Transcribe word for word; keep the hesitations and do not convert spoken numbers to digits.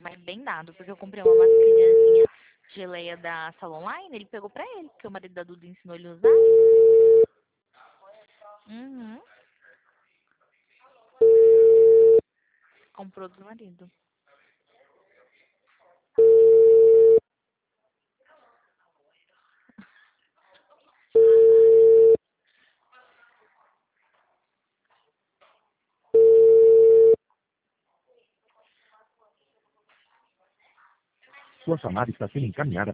mas bem dado, porque eu comprei uma mascarinhazinha de Leia da Salon Online, ele pegou pra ele, porque o marido da Duda ensinou ele a usar. Uhum. Comprou do marido. Sua chamada está sendo encaminhada